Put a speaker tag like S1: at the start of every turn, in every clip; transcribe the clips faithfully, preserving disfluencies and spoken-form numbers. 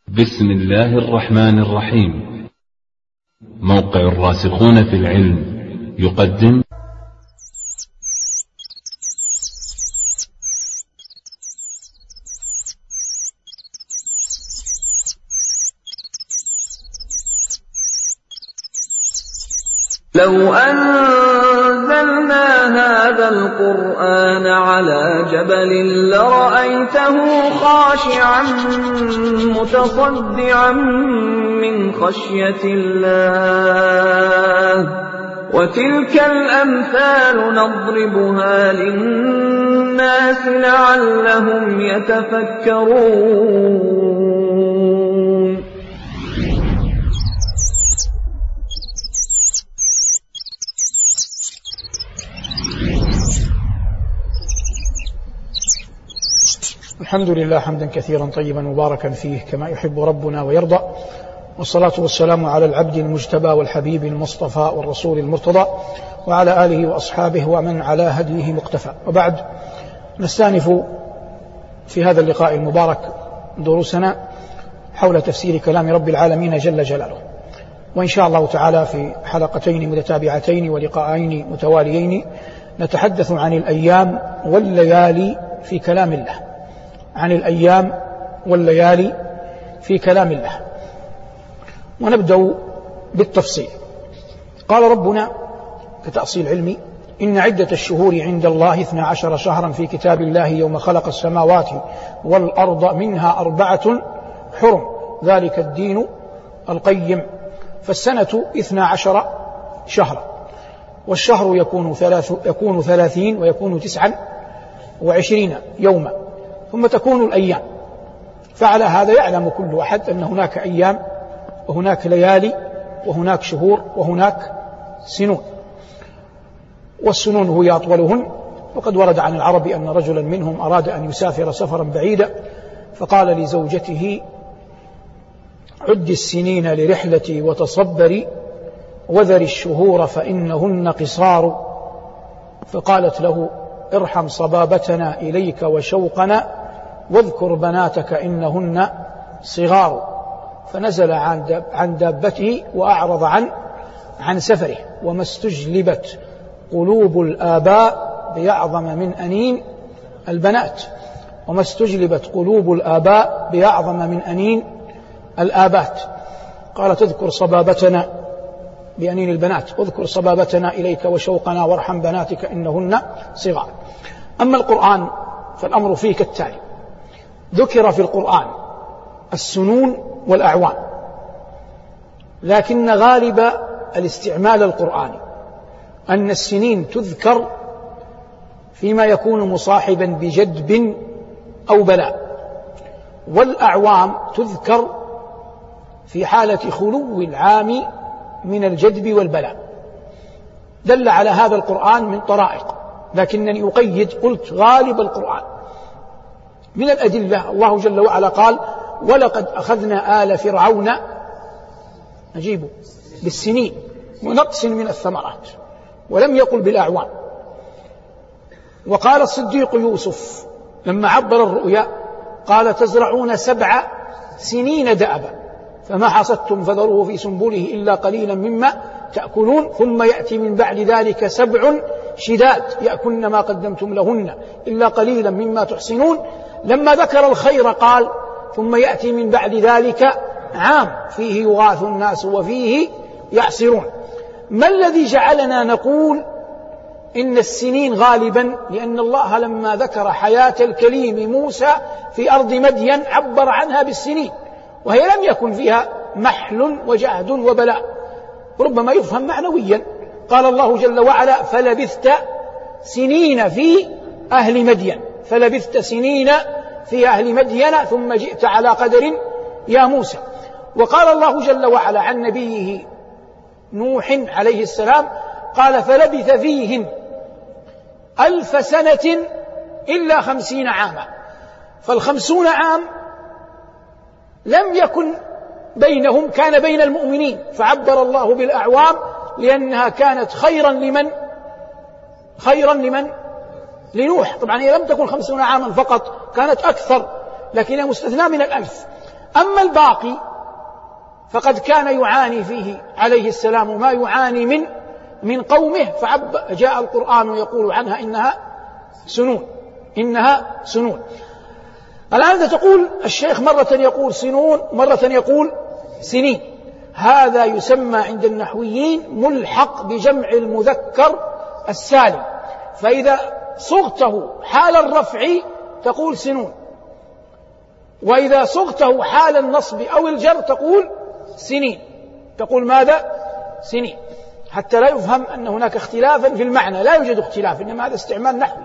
S1: بسم الله الرحمن الرحيم. موقع الراسخون في العلم يقدم
S2: لو أنزلنا هذا القرآن على جبل لرأيته خاشعا متصدعا من خشية الله وتلك الأمثال نضربها للناس لعلهم يتفكرون.
S3: الحمد لله حمدا كثيرا طيبا مباركا فيه كما يحب ربنا ويرضى، والصلاة والسلام على العبد المجتبى والحبيب المصطفى والرسول المرتضى وعلى آله وأصحابه ومن على هديه مقتفى. وبعد، نستأنف في هذا اللقاء المبارك دروسنا حول تفسير كلام رب العالمين جل جلاله، وإن شاء الله تعالى في حلقتين متتابعتين ولقاءين متواليين نتحدث عن الأيام والليالي في كلام الله، عن الأيام والليالي في كلام الله. ونبدأ بالتفصيل. قال ربنا كتأصيل علمي: إن عدة الشهور عند الله اثنا عشر شهرا في كتاب الله يوم خلق السماوات والأرض منها أربعة حرم ذلك الدين القيم. فالسنة اثنا عشر شهرا، والشهر يكون, ثلاث يكون ثلاثين ويكون تسعا وعشرين يوما، ثم تكون الأيام. فعلى هذا يعلم كل أحد أن هناك أيام وهناك ليالي وهناك شهور وهناك سنون، والسنون هي أطولهن. وقد ورد عن العرب أن رجلا منهم أراد أن يسافر سفرا بعيدا فقال لزوجته: عد السنين لرحلتي وتصبري وذر الشهور فإنهن قصار. فقالت له: ارحم صبابتنا إليك وشوقنا واذكر بناتك إنهن صغار. فنزل عن دابته وأعرض عن عن سفره. وما استجلبت قلوب الآباء بأعظم من أنين البنات وما استجلبت قلوب الآباء بأعظم من أنين الآبات. قال: تذكر صبابتنا بأنين البنات، اذكر صبابتنا إليك وشوقنا وارحم بناتك إنهن صغار. أما القرآن فالأمر فيه كالتالي: ذكر في القرآن السنون والأعوام، لكن غالب الاستعمال القرآني أن السنين تذكر فيما يكون مصاحبا بجدب أو بلاء، والأعوام تذكر في حالة خلو العام من الجدب والبلاء. دل على هذا القرآن من طرائق، لكنني أقيد قلت غالب القرآن. من الأدلة الله جل وعلا قال: ولقد أخذنا آل فرعون نجيب بالسنين ونقص من الثمرات، ولم يقل بالأعوام. وقال الصديق يوسف لما عبر الرؤيا قال: تزرعون سبع سنين دأبا فما حصدتم فذروه في سنبله إلا قليلا مما تأكلون ثم يأتي من بعد ذلك سبع شداد يأكلن ما قدمتم لهن إلا قليلا مما تحصنون. لما ذكر الخير قال: ثم يأتي من بعد ذلك عام فيه يغاث الناس وفيه يعصرون. ما الذي جعلنا نقول إن السنين غالبا؟ لأن الله لما ذكر حياة الكليم موسى في أرض مدين عبر عنها بالسنين، وهي لم يكن فيها محل وجهد وبلاء، ربما يفهم معنويا. قال الله جل وعلا: فلبثت سنين في أهل مدين فلبثت سنين في أهل مدين ثم جئت على قدر يا موسى. وقال الله جل وعلا عن نبيه نوح عليه السلام قال: فلبث فيهم ألف سنة إلا خمسين عاما. فالخمسون عام لم يكن بينهم، كان بين المؤمنين، فعبر الله بالأعوام لأنها كانت خيرا لمن خيرا لمن لنوح. طبعا هي لم تكن خمسون عاما فقط، كانت أكثر، لكنها مستثنى من الألف. أما الباقي فقد كان يعاني فيه عليه السلام ما يعاني من من قومه، فجاء القرآن يقول عنها إنها سنون، إنها سنون. الآن تقول الشيخ مرة يقول سنون، مرة يقول سنين، هذا يسمى عند النحويين ملحق بجمع المذكر السالم، فإذا صغته حال الرفع تقول سنون، وإذا صغته حال النصب أو الجر تقول سنين، تقول ماذا؟ سنين، حتى لا يفهم أن هناك اختلافا في المعنى، لا يوجد اختلاف، إنما هذا استعمال نحوي.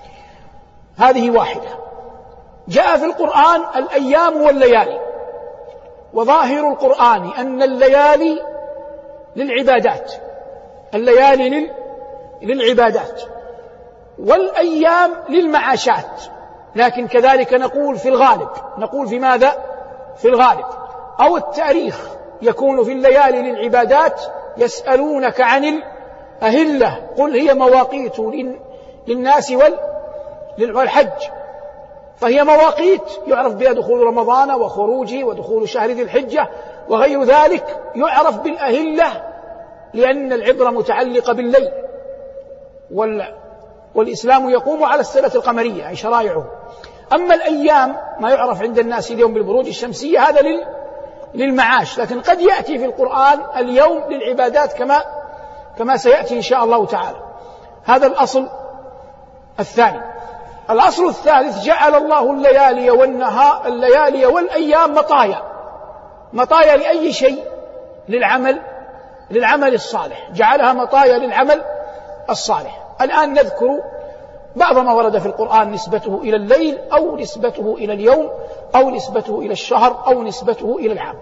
S3: هذه واحدة. جاء في القرآن الأيام والليالي، وظاهر القرآن أن الليالي للعبادات، الليالي لل... للعبادات، والأيام للمعاشات، لكن كذلك نقول في الغالب، نقول في ماذا؟ في الغالب. أو التاريخ يكون في الليالي للعبادات، يسألونك عن الأهلة قل هي مواقيت للناس والحج، فهي مواقيت يعرف بها دخول رمضان وخروجه ودخول شهر ذي الحجة وغير ذلك، يعرف بالأهلة لأن العبرة متعلقة بالليل، وال... والإسلام يقوم على السنة القمرية أي شرائعه. أما الأيام ما يعرف عند الناس اليوم بالبروج الشمسية، هذا لل... للمعاش، لكن قد يأتي في القرآن اليوم للعبادات كما كما سيأتي إن شاء الله تعالى. هذا الأصل الثاني. الأصل الثالث: جعل الله الليالي والنهار الليالي والأيام مطايا، مطايا لأي شيء؟ للعمل للعمل الصالح، جعلها مطايا للعمل الصالح. الآن نذكر بعض ما ورد في القرآن نسبته إلى الليل أو نسبته إلى اليوم أو نسبته إلى الشهر أو نسبته إلى العام.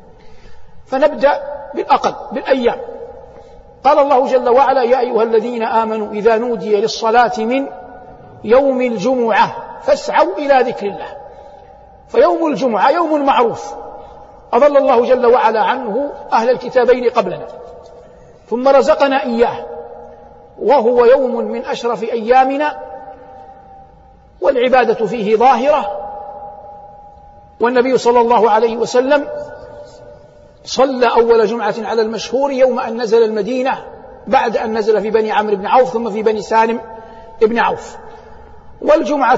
S3: فنبدأ بالأقل، بالأيام. قال الله جل وعلا: يا أيها الذين آمنوا إذا نودي للصلاة من يوم الجمعة فاسعوا إلى ذكر الله. فيوم الجمعة يوم معروف أضل الله جل وعلا عنه أهل الكتابين قبلنا، ثم رزقنا إياه، وهو يوم من أشرف أيامنا، والعبادة فيه ظاهرة. والنبي صلى الله عليه وسلم صلى أول جمعة على المشهور يوم أن نزل المدينة، بعد أن نزل في بني عمرو بن عوف ثم في بني سالم بن عوف. والجمعة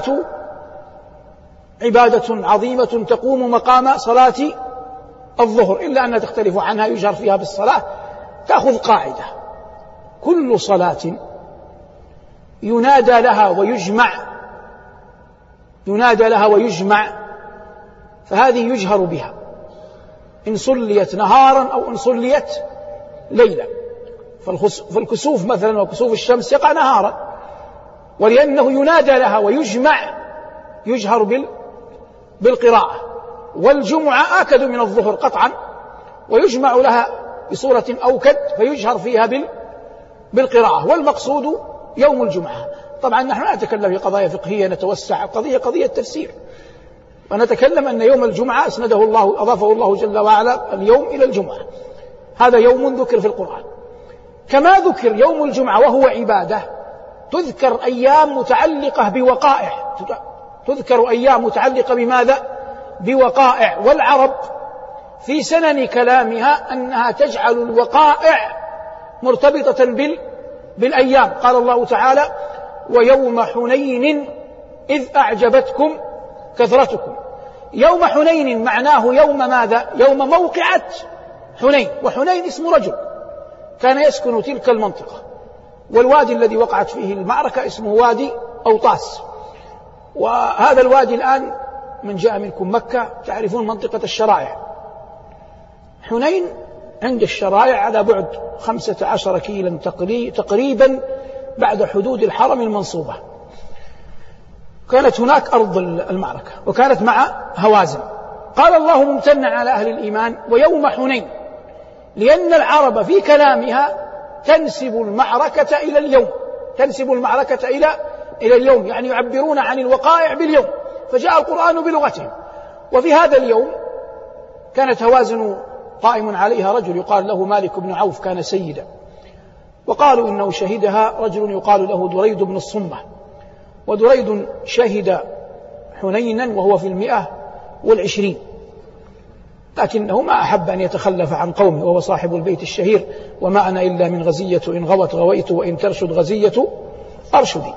S3: عبادة عظيمة تقوم مقام صلاة الظهر، إلا أنها تختلف عنها، يجهر فيها بالصلاة. تأخذ قاعدة: كل صلاة ينادى لها ويجمع ينادى لها ويجمع فهذه يجهر بها، إن صليت نهارا أو إن صليت ليلا. فالكسوف مثلا وكسوف الشمس يقع نهارا، ولأنه ينادى لها ويجمع يجهر بالقراءة. والجمعة آكد من الظهر قطعا، ويجمع لها بصورة أوكد فيجهر فيها بالقراءة. والمقصود يوم الجمعة. طبعا نحن لا نتكلم في قضايا فقهية نتوسع، قضية قضية تفسير، ونتكلم أن يوم الجمعة أسنده الله أضافه الله جل وعلا اليوم إلى الجمعة، هذا يوم ذكر في القرآن. كما ذكر يوم الجمعة وهو عبادة، تذكر أيام متعلقة بوقائع، تذكر أيام متعلقة بماذا؟ بوقائع. والعرب في سنن كلامها أنها تجعل الوقائع مرتبطة بال بالأيام. قال الله تعالى: ويوم حنين إذ أعجبتكم كثرتكم. يوم حنين معناه يوم ماذا؟ يوم موقعة حنين، وحنين اسم رجل كان يسكن تلك المنطقة، والوادي الذي وقعت فيه المعركة اسمه وادي أوطاس. وهذا الوادي الآن من جاء منكم مكة تعرفون منطقة الشرائع. حنين عند الشرائع على بعد خمسة عشر كيلا تقريبا بعد حدود الحرم المنصوبة. كانت هناك أرض المعركة، وكانت مع هوازن. قال الله ممتنا على أهل الإيمان: ويوم حنين، لأن العرب في كلامها تنسب المعركة إلى اليوم، تنسب المعركة إلى إلى اليوم، يعني يعبرون عن الوقائع باليوم، فجاء القرآن بلغتهم. وفي هذا اليوم كانت هوازن قائم عليها رجل يقال له مالك بن عوف، كان سيدا، وقالوا إنه شهدها رجل يقال له دريد بن الصمة. ودريد شهد حنينا وهو في المئة والعشرين، لكنه ما أحب أن يتخلف عن قومه، وهو صاحب البيت الشهير: وما أنا إلا من غزية إن غوت غويت وإن ترشد غزية أرشدي.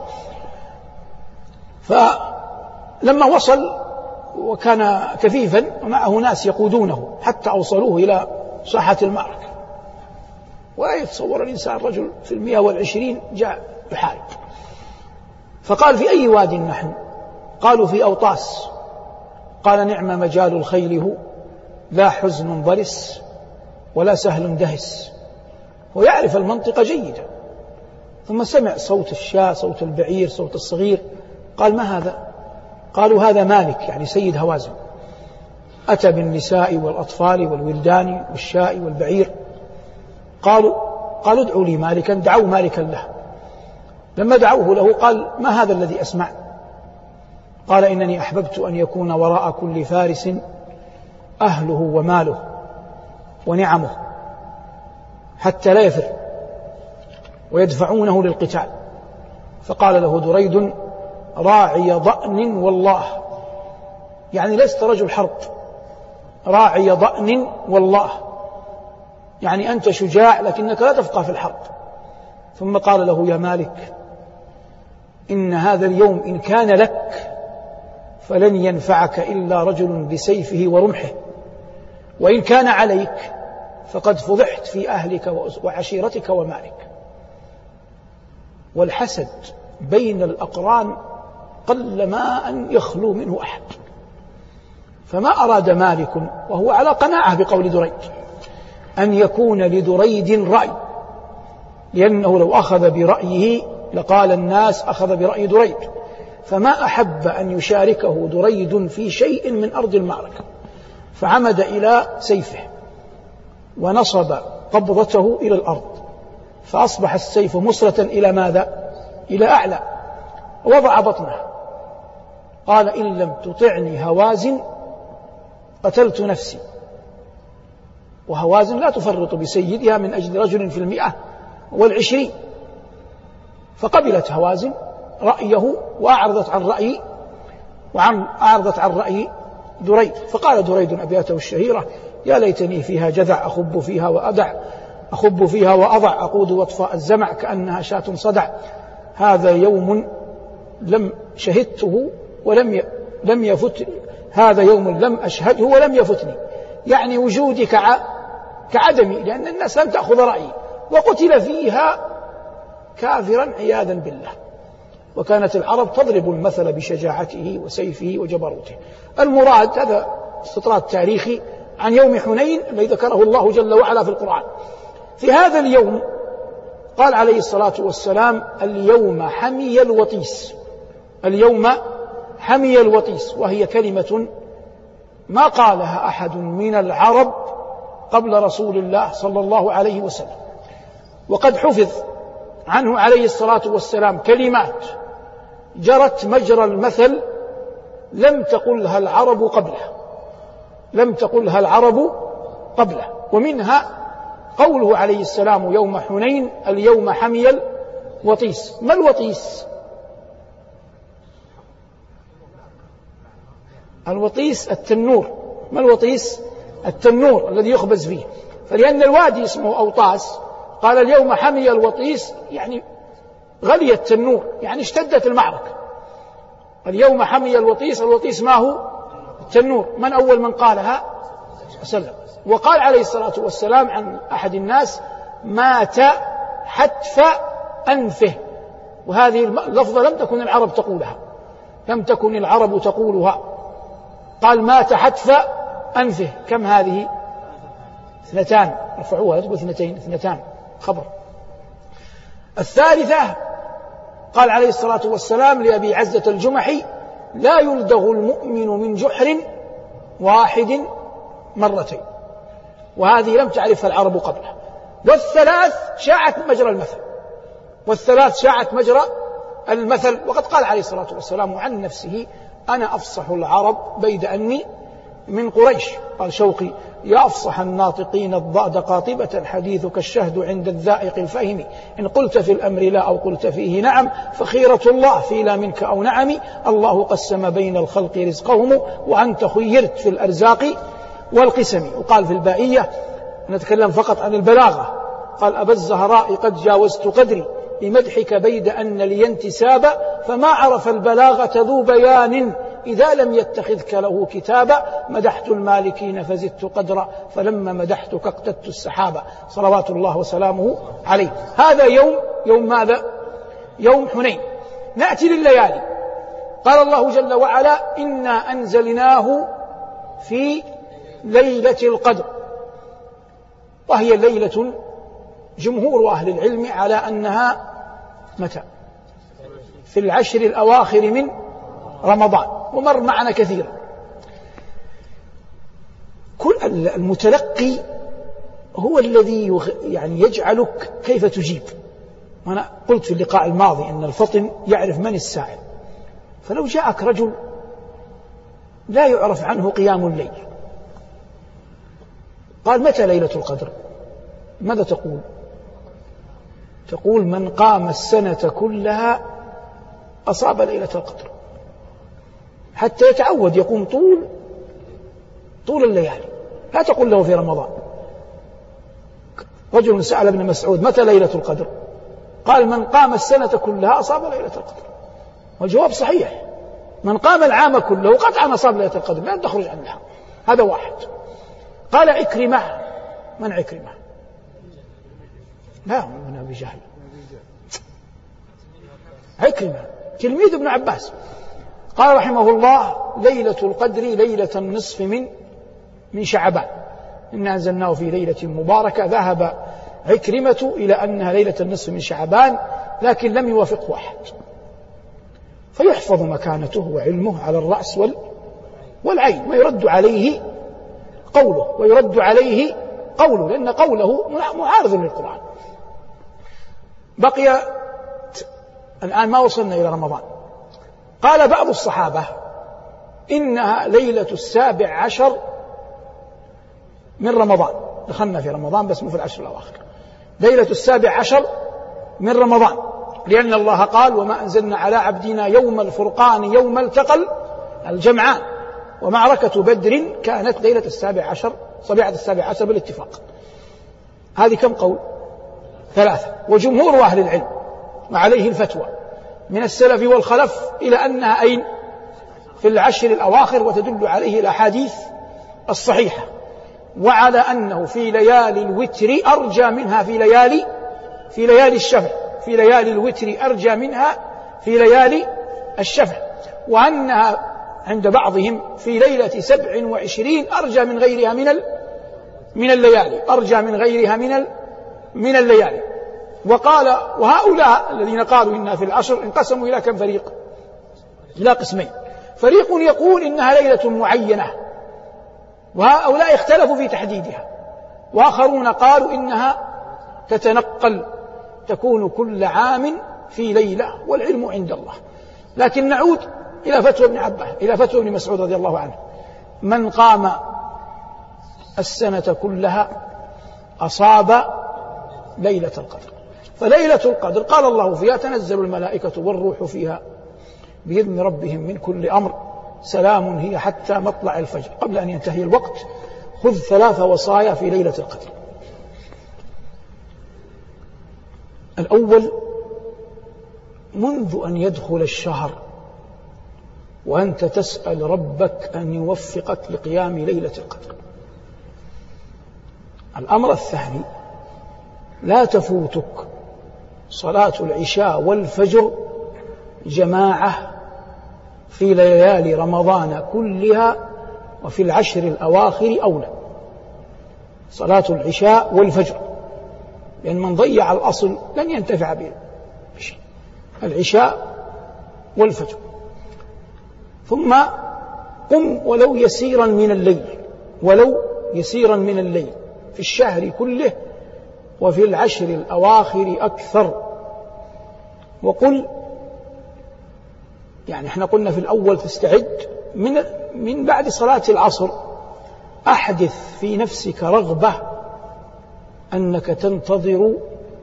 S3: فلما وصل وكان كفيفا ومعه ناس يقودونه حتى أوصلوه إلى ساحة المعركة، ويتصور الإنسان رجل في المئة والعشرين جاء يحارب، فقال: في أي واد نحن؟ قالوا: في أوطاس. قال: نعم مجال الخيل، لا حزن ضرس ولا سهل دهس. ويعرف المنطقة جيدا. ثم سمع صوت الشاة، صوت البعير، صوت الصغير. قال: ما هذا؟ قالوا: هذا مالك، يعني سيد هوازن، أتى بالنساء والأطفال والولدان والشاء والبعير. قالوا قالوا ادعوا لي مالكا. دعوا مالكا له. لما دعوه له قال: ما هذا الذي أسمع؟ قال: إنني أحببت أن يكون وراء كل فارس أهله وماله ونعمه حتى لا يفر ويدفعونه للقتال. فقال له دريد: راعي ضأن والله، يعني لست رجل حرب، راعي ضأن والله، يعني أنت شجاع لكنك لا تفقه في الحرب. ثم قال له: يا مالك، إن هذا اليوم إن كان لك فلن ينفعك إلا رجل بسيفه ورمحه، وإن كان عليك فقد فضحت في أهلك وعشيرتك ومالك. والحسد بين الأقران قل ما أن يخلو منه أحد. فما أراد مالك، وهو على قناعة بقول دريد، أن يكون لدريد رأي، لأنه لو أخذ برأيه لقال الناس أخذ برأي دريد، فما أحب أن يشاركه دريد في شيء من أرض المعركة، فعمد إلى سيفه ونصب قبضته إلى الأرض، فأصبح السيف مصرة إلى ماذا؟ إلى أعلى. وضع بطنه. قال: إن لم تطعني هوازن قتلت نفسي. وهوازن لا تفرط بسيدها من أجل رجل في المئة والعشرين. فقبلت هوازن رأيه وأعرضت عن رأي وعن أعرضت عن رأي دريد. فقال دريد أبياته الشهيرة: يا ليتني فيها جذع أخب فيها وأدع أخب فيها وأضع أقود وطفاء الزمع كأنها شاة صدع. هذا يوم لم شهدته ولم ي... لم يفت هذا يوم لم أشهده ولم يفتني، يعني وجودي كع... كعدمي، لأن الناس لم تأخذ رأيي، وقتل فيها كافرا عياذا بالله. وكانت العرب تضرب المثل بشجاعته وسيفه وجبروته. المراد هذا استطراد تاريخي عن يوم حنين الذي ذكره الله جل وعلا في القرآن. في هذا اليوم قال عليه الصلاة والسلام: اليوم حمي الوطيس. اليوم حمي الوطيس، وهي كلمة ما قالها أحد من العرب قبل رسول الله صلى الله عليه وسلم. وقد حفظ عنه عليه الصلاة والسلام كلمات جرت مجرى المثل لم تقلها العرب قبله لم تقلها العرب قبله ومنها قوله عليه السلام يوم حنين: اليوم حمي الوطيس. ما الوطيس؟ الوطيس التنور. ما الوطيس؟ التنور الذي يخبز فيه. فلأن الوادي اسمه أوطاس قال اليوم حمي الوطيس، يعني غلي التنور، يعني اشتدت المعركة. اليوم حمي الوطيس، الوطيس ما هو؟ التنور. من أول من قالها؟ سلم. وقال عليه الصلاة والسلام عن أحد الناس: مات حتف أنفه. وهذه اللفظة لم تكن العرب تقولها لم تكن العرب تقولها قال: مات حتف أنفه. كم هذه؟ اثنتان. رفعوها، لا تقول اثنتين، اثنتان خبر. الثالثة قال عليه الصلاة والسلام لأبي عزة الجمحي: لا يلدغ المؤمن من جحر واحد مرتين. وهذه لم تعرفها العرب قبله. والثلاث شاعت مجرى المثل والثلاث شاعت مجرى المثل وقد قال عليه الصلاة والسلام عن نفسه: أنا أفصح العرب بيد أني من قريش. قال شوقي: يا أفصح الناطقين الضاد قاطبة، حديثك الشهد عند الذائق الفهم، إن قلت في الأمر لا أو قلت فيه نعم، فخيرة الله في لا منك أو نعم، الله قسم بين الخلق رزقهم وأنت خيرت في الأرزاق والقسم. وقال في البائية، نتكلم فقط عن البلاغة، قال أبا الزهراء قد جاوزت قدري بمدحك بيد أن لي انتسابا، فما عرف البلاغة ذو بيان إذا لم يتخذك له كتابا، مدحت المالكين فزدت قدرا فلما مدحتك اقتدت السحابة، صلوات الله وسلامه عليه. هذا يوم يوم ماذا؟ يوم حنين. نأتي لليالي. قال الله جل وعلا إنا أنزلناه في ليلة القدر، وهي ليلة جمهور أهل العلم على أنها متى؟ في العشر الأواخر من رمضان، ومر معنا كثيرا. كل المتلقي هو الذي يعني يجعلك كيف تجيب. وأنا قلت في اللقاء الماضي أن الفطن يعرف من السائل، فلو جاءك رجل لا يعرف عنه قيام الليل قال متى ليلة القدر؟ ماذا تقول؟ تقول من قام السنة كلها أصاب ليلة القدر، حتى يتعود يقوم طول طول الليالي. لا تقول له في رمضان. رجل سأل ابن مسعود متى ليلة القدر؟ قال من قام السنة كلها أصاب ليلة القدر. والجواب صحيح، من قام العام كله قطعا أصاب ليلة القدر، لا تخرج عنها. هذا واحد. قال عكرمة. من عكرمة؟ لا من أبي جهل، عكرمة تلميذ ابن عباس. قال رحمه الله ليلة القدر ليلة النصف من من شعبان، إنا أنزلناه في ليلة مباركة. ذهب عكرمة إلى أنها ليلة النصف من شعبان، لكن لم يوافقه أحد، فيحفظ مكانته وعلمه على الرأس والعين، ويرد عليه قوله ويرد عليه قوله لأن قوله معارض للقرآن. بقي الآن ما وصلنا إلى رمضان. قال بعض الصحابة إنها ليلة السابع عشر من رمضان. دخلنا في رمضان بس مو في العشر الأواخر. ليلة السابع عشر من رمضان، لأن الله قال وما أنزلنا على عبدنا يوم الفرقان يوم التقى الجمعان، ومعركة بدر كانت ليلة السابع عشر صبيحة السابع عشر بالاتفاق. هذه كم قول؟ ثلاثة. وجمهور أهل العلم وعليه الفتوى من السلف والخلف إلى أنها أين؟ في العشر الأواخر، وتدل عليه الأحاديث الصحيحة، وعلى أنه في ليالي الوتر أرجى منها في ليالي في ليالي الشفع، في ليالي الوتر أرجى منها في ليالي الشفع، وأنها عند بعضهم في ليلة سبع وعشرين أرجى من غيرها من من الليالي، أرجى من غيرها من من الليالي. وقال وهؤلاء الذين قالوا إنها في العشر انقسموا إلى كم فريق؟ إلى قسمين. فريق يقول إنها ليلة معينة، وهؤلاء اختلفوا في تحديدها، وآخرون قالوا إنها تتنقل، تكون كل عام في ليلة، والعلم عند الله. لكن نعود إلى فتوى ابن عباس، إلى فتوى ابن مسعود رضي الله عنه، من قام السنة كلها أصاب ليلة القدر. فليلة القدر قال الله فيها تنزل الملائكة والروح فيها بإذن ربهم من كل أمر سلام هي حتى مطلع الفجر. قبل أن ينتهي الوقت خذ ثلاث وصايا في ليلة القدر. الأول، منذ أن يدخل الشهر وأنت تسأل ربك أن يوفقك لقيام ليلة القدر. الأمر الثاني، لا تفوتك صلاة العشاء والفجر جماعة في ليالي رمضان كلها، وفي العشر الأواخر أولى. صلاة العشاء والفجر، لأن من ضيع الأصل لن ينتفع بشيء. العشاء والفجر. ثم قم ولو يسيرا من الليل، ولو يسيرا من الليل في الشهر كله، وفي العشر الأواخر أكثر. وقل يعني احنا قلنا في الأول تستعد من من بعد صلاة العصر، أحدث في نفسك رغبة أنك تنتظر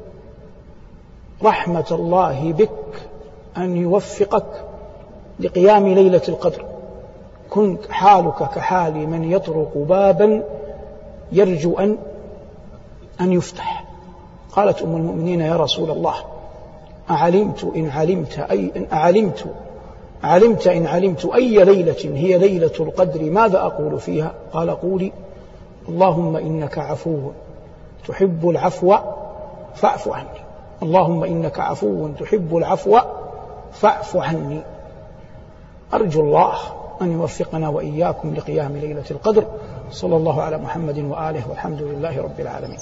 S3: رحمة الله بك أن يوفقك لقيام ليلة القدر. كنت حالك كحال من يطرق بابا يرجو أن أن يفتح. قالت أم المؤمنين: يا رسول الله، أعلمت إن علمت أي إن أعلمت علمت إن علمت أي ليلة هي ليلة القدر ماذا أقول فيها؟ قال: قولي: اللهم إنك عفو تحب العفو فاعف عني. اللهم إنك عفو تحب العفو فاعف عني. أرجو الله أن يوفقنا وإياكم لقيام ليلة القدر. صلى الله على محمد وآله، والحمد لله رب العالمين.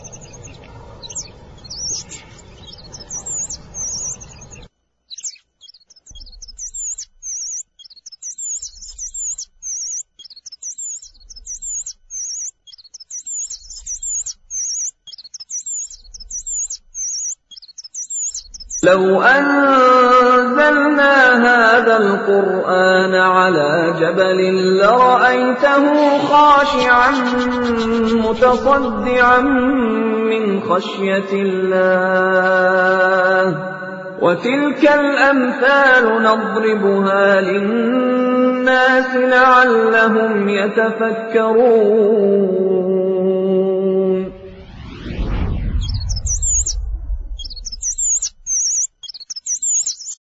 S2: لو أنزلنا هذا القرآن على جبل لرأيته خاشعا متصدعا من خشية الله. وتلك الأمثال نضربها للناس لعلهم يتفكرون.